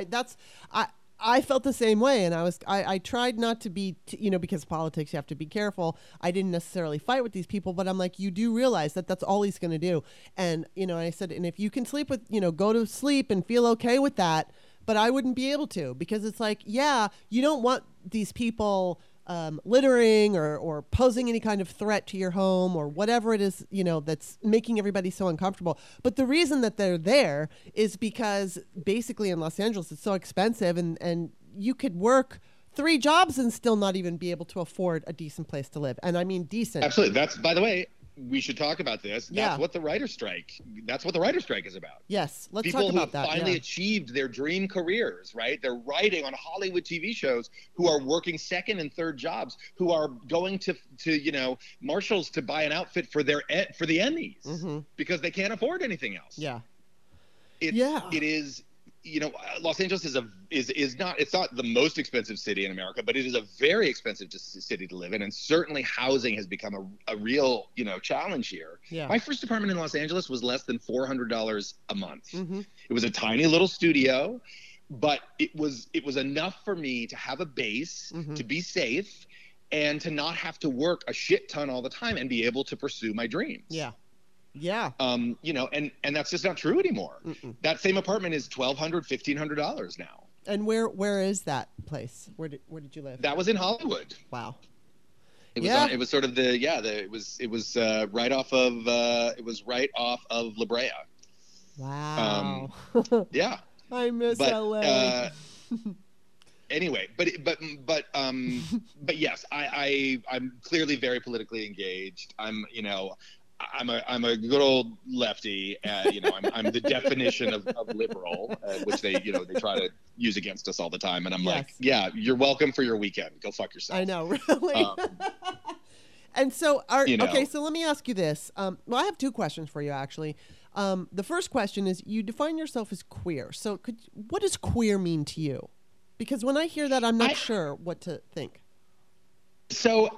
I felt the same way, and I tried not to be, because politics, you have to be careful. I didn't necessarily fight with these people, but I'm like, you do realize that that's all he's going to do. And, I said, and if you can sleep with, go to sleep and feel okay with that, but I wouldn't be able to, because it's like, you don't want these people littering or posing any kind of threat to your home or whatever it is, that's making everybody so uncomfortable. But the reason that they're there is because basically in Los Angeles, it's so expensive and you could work 3 jobs and still not even be able to afford a decent place to live. And I mean, decent. Absolutely. That's, by the way, we should talk about this. That's what the writer's strike is about. Yes, let's People talk about that. People who finally achieved their dream careers, right? They're writing on Hollywood TV shows, who are working second and third jobs, who are going to Marshalls to buy an outfit for the Emmys because they can't afford anything else. Yeah. It is. Los Angeles is not the most expensive city in America, but it is a very expensive city to live in, and certainly housing has become a real challenge here. Yeah. My first apartment in Los Angeles was less than $400 a month. It was a tiny little studio, but it was enough for me to have a base, to be safe, and to not have to work a shit ton all the time and be able to pursue my dreams. Yeah. Yeah. And that's just not true anymore. That same apartment is $1,200, $1,500 now. And where is that place? Where did you live? That was in Hollywood. Wow. It was sort of it was right off of La Brea. Wow. Yeah. I miss LA. anyway, but yes, I'm clearly very politically engaged. I'm a good old lefty. I'm the definition of liberal, which they try to use against us all the time. And I'm like, yeah, you're welcome for your weekend. Go fuck yourself. I know, really. And so, okay, so let me ask you this. Well, I have two questions for you, actually. The first question is, you define yourself as queer. So what does queer mean to you? Because when I hear that, I'm not sure what to think. So,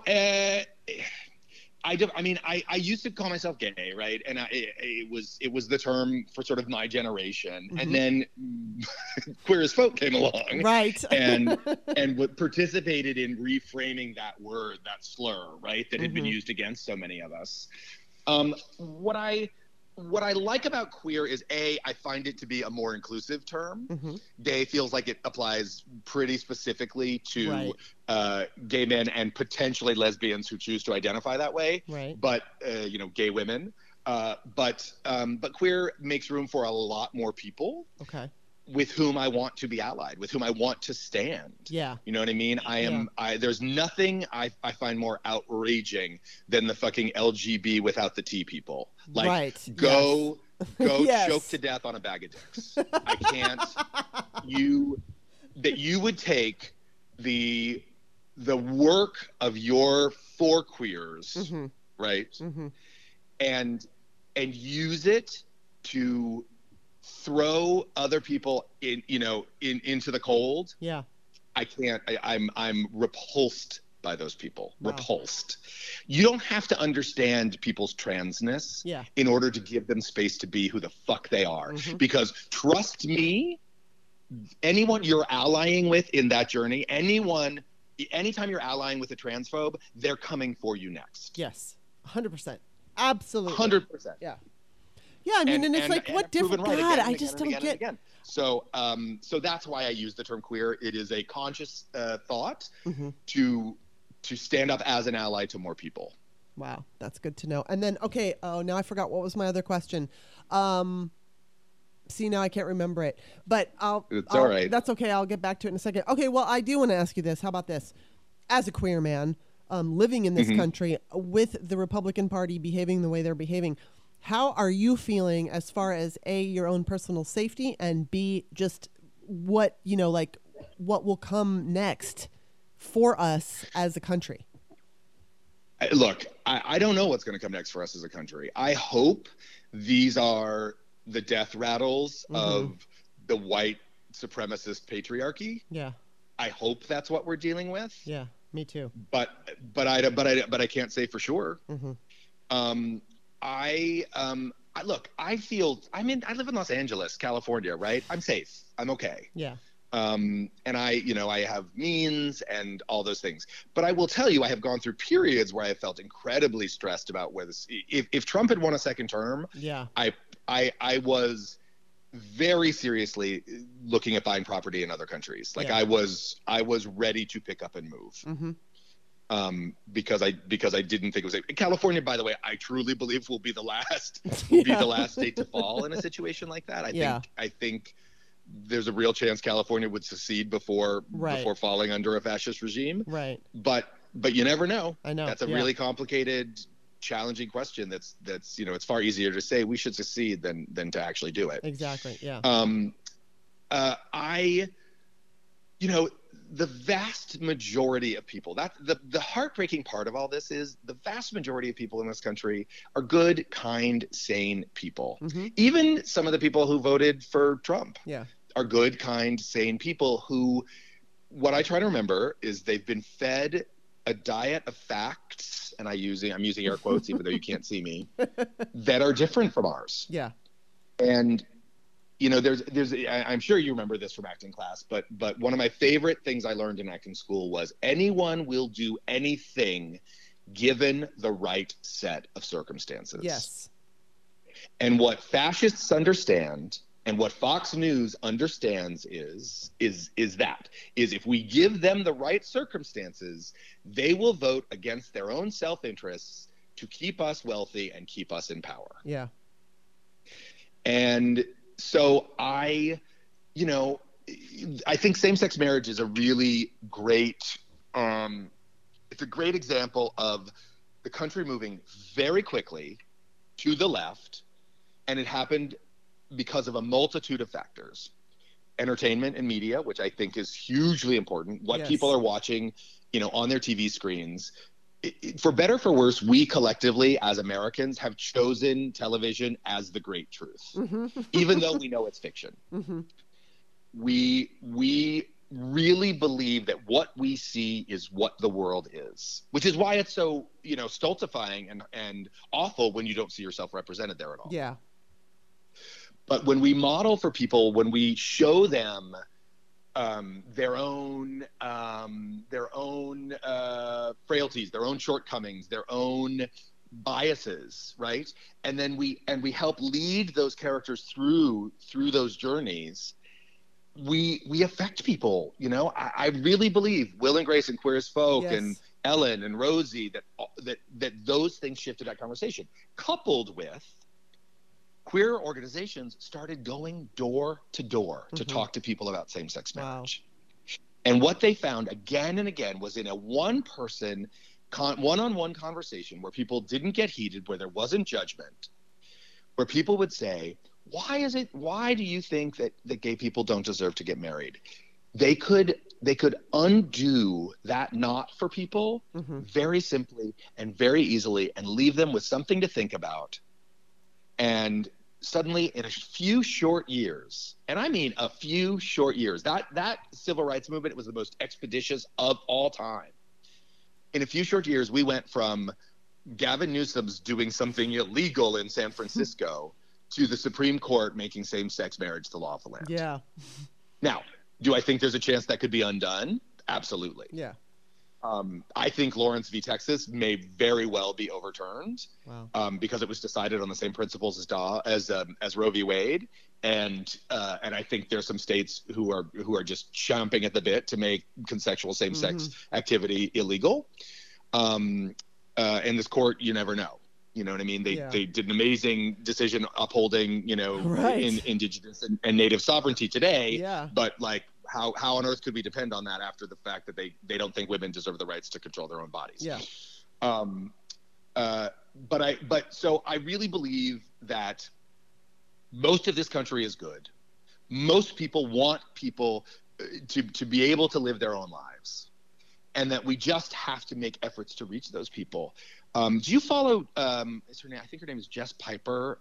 I used to call myself gay, right? And it was the term for sort of my generation. And then Queer as Folk came along. Right. and participated in reframing that word, that slur, right? That had been used against so many of us. What I like about queer is, I find it to be a more inclusive term. Gay feels like it applies pretty specifically to gay men and potentially lesbians who choose to identify that way. Right. But gay women. But queer makes room for a lot more people. Okay. With whom I want to be allied, with whom I want to stand. Yeah. You know what I mean? There's nothing I find more outraging than the fucking LGB without the T people. Like, go choke to death on a bag of dicks. I can't. That you would take the work of your four queers, right? And use it to throw other people into the cold. Yeah. I can't. I'm repulsed by those people. Wow. Repulsed. You don't have to understand people's transness in order to give them space to be who the fuck they are. Because trust me, anyone you're allying with in that journey, anytime you're allying with a transphobe, they're coming for you next. Yes. 100%. Absolutely. 100%. Yeah. Yeah, I mean, and it's like, what different? God, I just don't get. So that's why I use the term queer. It is a conscious thought to stand up as an ally to more people. Wow, that's good to know. And then, okay, now I forgot, what was my other question. See, now I can't remember it, but all right. That's okay. I'll get back to it in a second. Okay, well, I do want to ask you this. How about this? As a queer man, living in this country with the Republican Party behaving the way they're behaving, how are you feeling as far as A, your own personal safety, and B, just what will come next for us as a country? Look, I don't know what's going to come next for us as a country. I hope these are the death rattles of the white supremacist patriarchy. Yeah. I hope that's what we're dealing with. Yeah, me too. But I can't say for sure. I live in Los Angeles, California, right? I'm safe. I'm okay. Yeah. And I have means and all those things. But I will tell you, I have gone through periods where I have felt incredibly stressed about where if Trump had won a second term, I was very seriously looking at buying property in other countries. Like I was ready to pick up and move. Because I didn't think it was California, by the way, I truly believe will be the last state to fall in a situation like that. I think there's a real chance California would secede before falling under a fascist regime. Right. But you never know. I know. That's a really complicated, challenging question. That's it's far easier to say we should secede than to actually do it. Exactly. Yeah. The vast majority of people, the heartbreaking part of all this is the vast majority of people in this country are good, kind, sane people. Even some of the people who voted for Trump are good, kind, sane people who, what I try to remember is they've been fed a diet of facts, and I'm using air quotes even though you can't see me, that are different from ours. Yeah. And there's I'm sure you remember this from acting class, but one of my favorite things I learned in acting school was anyone will do anything given the right set of circumstances. Yes. And what fascists understand and what Fox News understands is if we give them the right circumstances, they will vote against their own self-interests to keep us wealthy and keep us in power. Yeah. And so I think same-sex marriage is a really great, it's a great example of the country moving very quickly to the left, and it happened because of a multitude of factors. Entertainment and media, which I think is hugely important, what Yes. people are watching, on their TV screens. For better or for worse, we collectively as Americans have chosen television as the great truth, even though we know it's fiction. We really believe that what we see is what the world is, which is why it's so, stultifying and awful when you don't see yourself represented there at all. Yeah. But when we model for people, when we show them their own frailties, their own shortcomings, their own biases, right? And then we help lead those characters through those journeys. We affect people, I really believe Will and Grace and Queer as Folk Yes. and Ellen and Rosie, that those things shifted that conversation, coupled with queer organizations started going door to door to talk to people about same-sex marriage. Wow. And what they found again and again was in a one-person, one-on-one conversation where people didn't get heated, where there wasn't judgment, where people would say, why do you think that gay people don't deserve to get married? They could undo that knot for people very simply and very easily and leave them with something to think about. And suddenly, in a few short years, and I mean a few short years, that civil rights movement was the most expeditious of all time. In a few short years, we went from Gavin Newsom's doing something illegal in San Francisco to the Supreme Court making same-sex marriage the law of the land. Yeah. Now, do I think there's a chance that could be undone? Absolutely. Yeah. I think Lawrence v. Texas may very well be overturned. Wow. Because it was decided on the same principles as Roe v. Wade, and I think there's some states who are just chomping at the bit to make consensual same-sex activity illegal. In this court, you never know. You know what I mean? They did an amazing decision upholding, Right. in indigenous and native sovereignty today. Yeah. But like, how on earth could we depend on that after the fact that they don't think women deserve the rights to control their own bodies? Yeah. So I really believe that most of this country is good. Most people want people to be able to live their own lives, and that we just have to make efforts to reach those people. Do you follow? Is her name? I think her name is Jess Piper.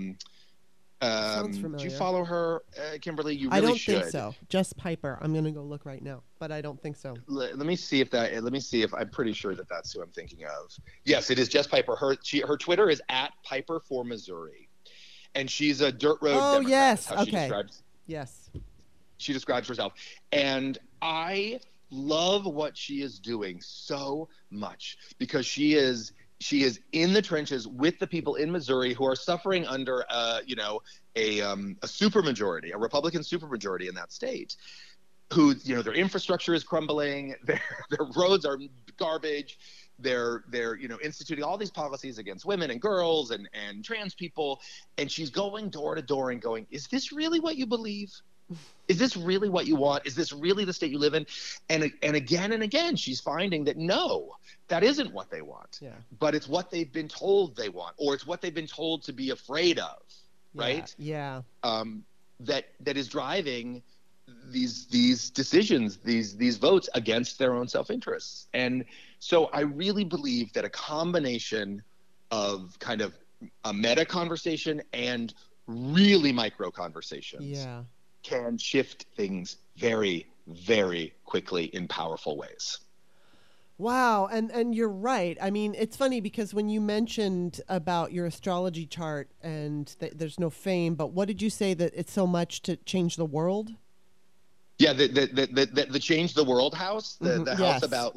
Sounds familiar. Do you follow her, Kimberly? You really I don't should. think so. Jess Piper. I'm gonna go look right now, but I don't think so. Let me see if I'm pretty sure that that's who I'm thinking of. Yes, it is Jess Piper. Her Twitter is @Piper for Missouri, and she's a dirt road Democrat. Yes. That's how she Okay. describes. Yes. She describes herself, and I love what she is doing so much because she is in the trenches with the people in Missouri who are suffering under a supermajority, a Republican supermajority in that state, who their infrastructure is crumbling, their roads are garbage, they're instituting all these policies against women and girls and trans people, and she's going door to door and going, is this really what you believe? Is this really what you want? Is this really the state you live in? And again and again, she's finding that no, that isn't what they want. Yeah. But it's what they've been told they want, or it's what they've been told to be afraid of, right? Yeah. That is driving these decisions, these votes against their own self-interests. And so I really believe that a combination of kind of a meta conversation and really micro conversations can shift things very, very quickly in powerful ways. Wow. And you're right. I mean, it's funny because when you mentioned about your astrology chart and there's no fame, but what did you say, that it's so much to change the world? Yeah, the Change the World house, the house about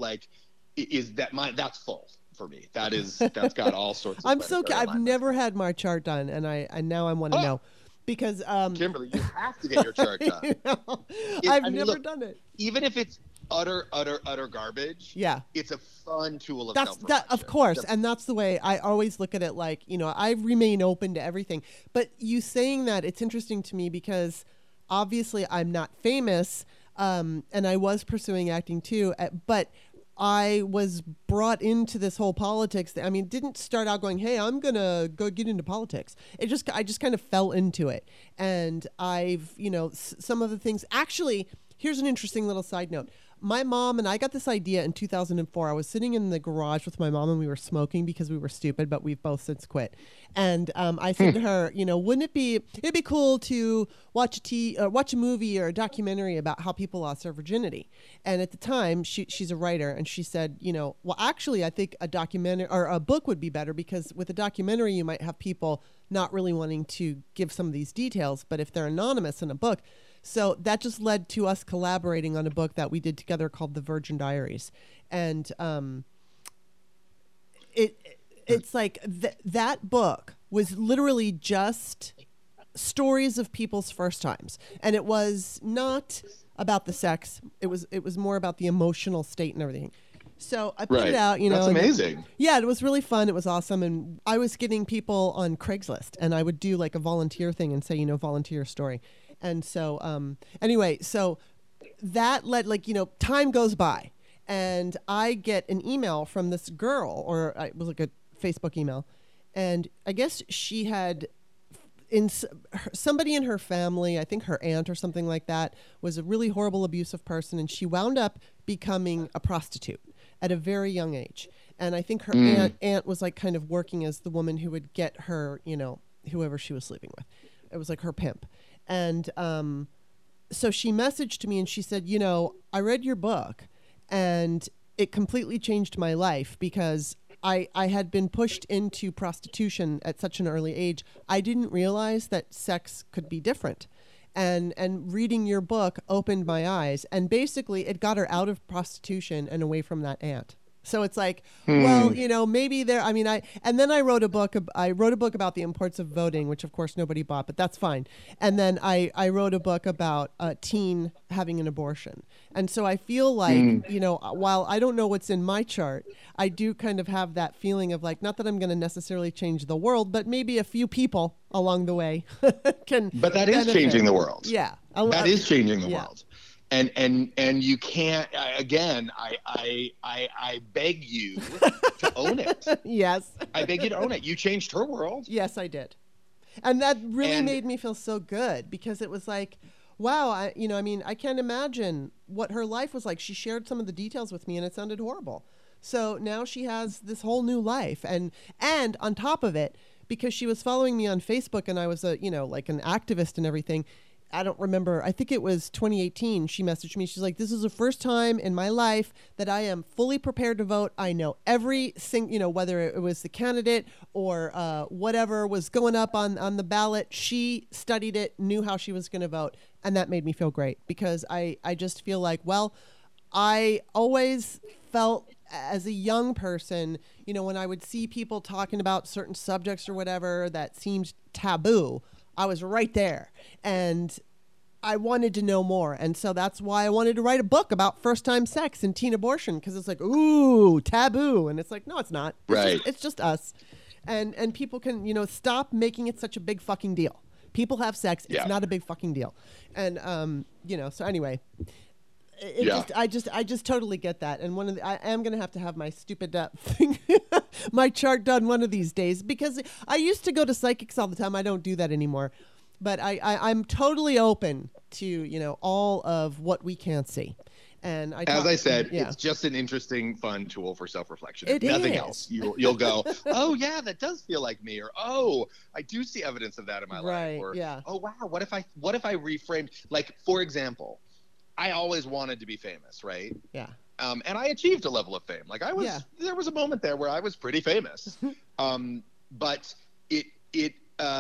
that's full for me. That's got all sorts of I've never had my chart done, and now I want to know. Because Kimberly, you have to get your chart done. I've never done it. Even if it's utter garbage, it's a fun tool of self-reflection. Of course, and that's the way I always look at it. Like, I remain open to everything. But you saying that, it's interesting to me because obviously I'm not famous, and I was pursuing acting too, but I was brought into this whole politics. I mean, didn't start out going, "Hey, I'm gonna go get into politics." I just kind of fell into it, and I've, some of the things. Actually, here's an interesting little side note. My mom and I got this idea in 2004. I was sitting in the garage with my mom and we were smoking because we were stupid, but we've both since quit. And I said to her, wouldn't it'd be cool to watch a movie or a documentary about how people lost their virginity? And at the time, she's a writer, and she said, well, actually, I think a documentary or a book would be better, because with a documentary, you might have people not really wanting to give some of these details, but if they're anonymous in a book. So that just led to us collaborating on a book that we did together called The Virgin Diaries. And it's like that book was literally just stories of people's first times. And it was not about the sex. It was more about the emotional state and everything. So I put it out, That's amazing. Yeah, it was really fun. It was awesome. And I was getting people on Craigslist, and I would do like a volunteer thing and say, volunteer your story. And so, anyway, so that led, time goes by, and I get an email from this girl, or it was like a Facebook email, and I guess she had somebody in her family, I think her aunt or something like that, was a really horrible, abusive person, and she wound up becoming a prostitute at a very young age. And I think her aunt was like kind of working as the woman who would get her, whoever she was sleeping with. It was like her pimp. And so she messaged me and she said, I read your book and it completely changed my life, because I had been pushed into prostitution at such an early age. I didn't realize that sex could be different. And reading your book opened my eyes. And basically it got her out of prostitution and away from that aunt. So it's like, well, maybe and then I wrote a book about the importance of voting, which of course nobody bought, but that's fine. And then I wrote a book about a teen having an abortion. And so I feel like, while I don't know what's in my chart, I do kind of have that feeling of like, not that I'm going to necessarily change the world, but maybe a few people along the way can. But that is changing the world. Yeah. That is changing the world. And you can't, again, I beg you to own it. Yes. I beg you to own it. You changed her world. Yes, I did. And that really made me feel so good, because it was like, wow, I can't imagine what her life was like. She shared some of the details with me and it sounded horrible. So now she has this whole new life. And on top of it, because she was following me on Facebook and I was like an activist and everything, I don't remember. I think it was 2018. She messaged me. She's like, this is the first time in my life that I am fully prepared to vote. I know every whether it was the candidate or whatever was going up on the ballot. She studied it, knew how she was going to vote. And that made me feel great, because I just feel like, well, I always felt as a young person, when I would see people talking about certain subjects or whatever that seemed taboo, I was right there, and I wanted to know more. And so that's why I wanted to write a book about first-time sex and teen abortion, because it's like, ooh, taboo. And it's like, no, it's not. It's just us. And people can, stop making it such a big fucking deal. People have sex. It's not a big fucking deal. And, so anyway, I just totally get that. And I am going to have my stupid thing, my chart done one of these days, because I used to go to psychics all the time. I don't do that anymore, but I'm totally open to, all of what we can't see. And as I said, it's just an interesting, fun tool for self-reflection. If nothing else, you'll go, oh yeah, that does feel like me, or oh, I do see evidence of that in my life, or oh wow, what if I reframed? Like, for example, I always wanted to be famous, right? Yeah. And I achieved a level of fame. Like there was a moment there where I was pretty famous. But it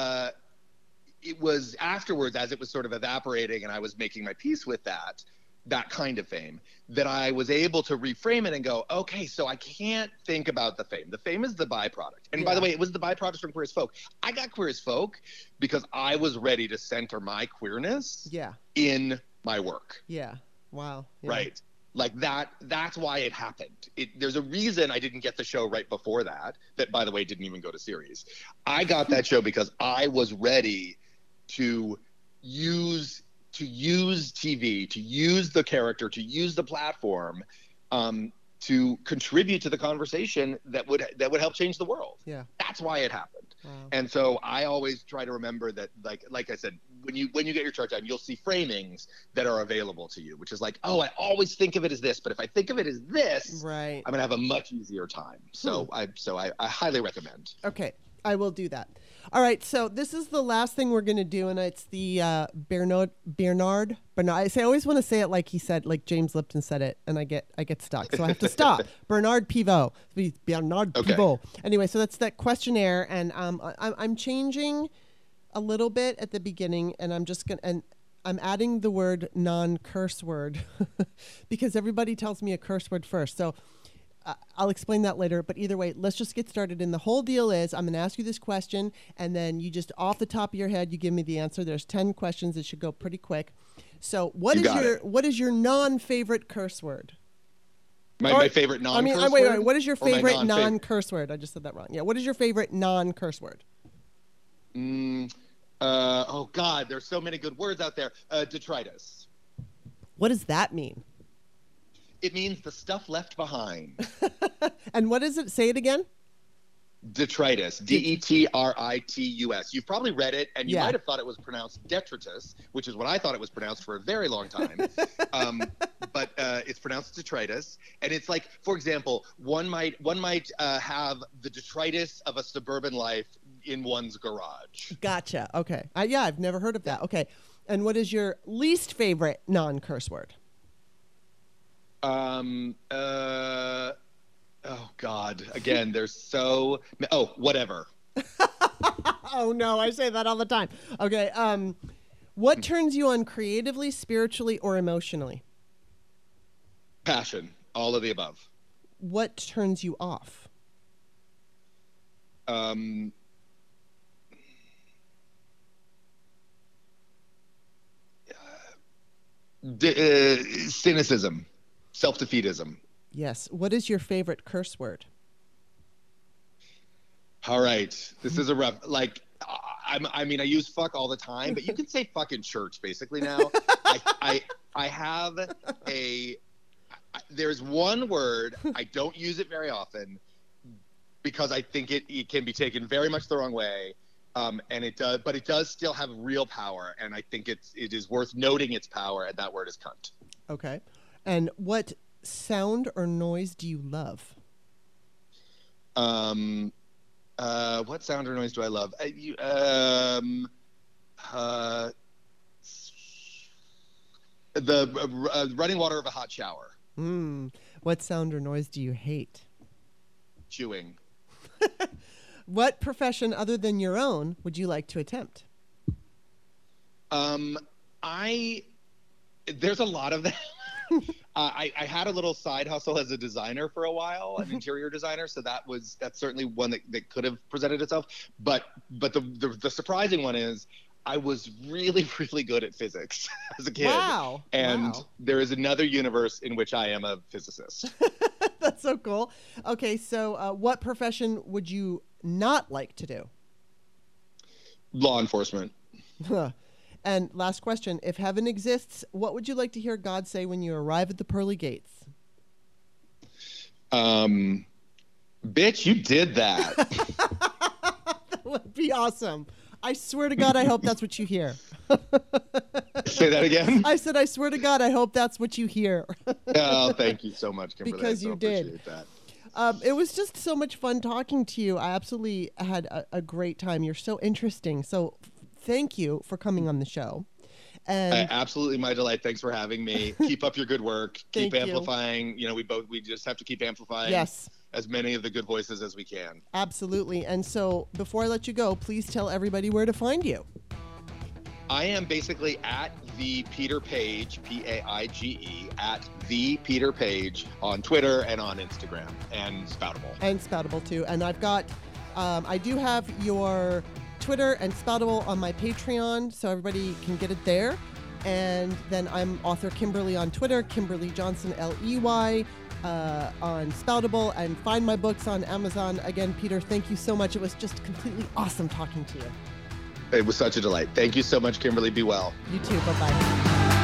was afterwards, as it was sort of evaporating and I was making my peace with that kind of fame, that I was able to reframe it and go, okay, so I can't think about the fame. The fame is the byproduct. And by the way, it was the byproduct from Queer as Folk. I got Queer as Folk because I was ready to center my queerness in my work. Yeah. Wow. Yeah. Right. Like that's why it happened. There's a reason I didn't get the show right before that, by the way, didn't even go to series. I got that show because I was ready to use to use TV, to use the character, to use the platform, to contribute to the conversation that would help change the world. Yeah. That's why it happened. Wow. And so I always try to remember that, like I said, when you get your chart time, you'll see framings that are available to you, which is like, oh, I always think of it as this, but if I think of it as this, right, I'm gonna have a much easier time. So I highly recommend. Okay, I will do that. All right, so this is the last thing we're going to do, and it's the Bernard. I always want to say it like he said, like James Lipton said it, and I get stuck, so I have to stop. Bernard Pivot. Bernard Pivot. Anyway, so that's that questionnaire, and I'm changing a little bit at the beginning, and I'm adding the word non-curse word because everybody tells me a curse word first. So I'll explain that later, but either way, let's just get started. And the whole deal is I'm going to ask you this question, and then you just off the top of your head, you give me the answer. There's 10 questions. It should go pretty quick. So what is your non-favorite curse word? My favorite non-curse word? Wait. What is your favorite non-curse word? I just said that wrong. Yeah, what is your favorite non-curse word? Oh, God, there's so many good words out there. Detritus. What does that mean? It means the stuff left behind. And what does it? Say it again. Detritus. Detritus. You've probably read it, and you might have thought it was pronounced detritus, which is what I thought it was pronounced for a very long time. But it's pronounced detritus, and it's like, for example, one might have the detritus of a suburban life in one's garage. Gotcha. Okay. I've never heard of that. Okay. And what is your least favorite non-curse word? Oh God, again, whatever. Oh no, I say that all the time. Okay. What turns you on creatively, spiritually, or emotionally? Passion. All of the above. What turns you off? Cynicism. Self-defeatism. Yes. What is your favorite curse word? All right. This is a rough, I use fuck all the time, but you can say fuck in church basically now. There's one word, I don't use it very often because I think it can be taken very much the wrong way. And it does still have real power. And I think it is worth noting its power. And that word is cunt. Okay. And what sound or noise do you love? What sound or noise do I love? The running water of a hot shower. What sound or noise do you hate? Chewing. What profession other than your own would you like to attempt? There's a lot of that. I had a little side hustle as a designer for a while, an interior designer. So that's certainly one that could have presented itself. But the surprising one is I was really, really good at physics as a kid. Wow. And there is another universe in which I am a physicist. That's so cool. Okay. So what profession would you not like to do? Law enforcement. And last question, if heaven exists, what would you like to hear God say when you arrive at the pearly gates? Bitch, you did that. That would be awesome. I swear to God, I hope that's what you hear. Say that again? I said, I swear to God, I hope that's what you hear. Oh, thank you so much, Kimberly. Because you did. That. It was just so much fun talking to you. I absolutely had a great time. You're so interesting. So thank you for coming on the show. And absolutely my delight. Thanks for having me. Keep up your good work. Keep amplifying. You. We just have to keep amplifying. Yes. As many of the good voices as we can. Absolutely. And so before I let you go, please tell everybody where to find you. I am basically at the Peter Paige, Paige, at the Peter Paige on Twitter and on Instagram and Spoutable. And Spoutable too. And I've got, I do have your Twitter and Spoutable on my Patreon, so everybody can get it there. And then I'm author Kimberly on Twitter, Kimberly Johnson, Ley, on Spoutable, and find my books on Amazon. Again, Peter, thank you so much. It was just completely awesome talking to you. It was such a delight. Thank you so much, Kimberly. Be well. You too. Bye-bye.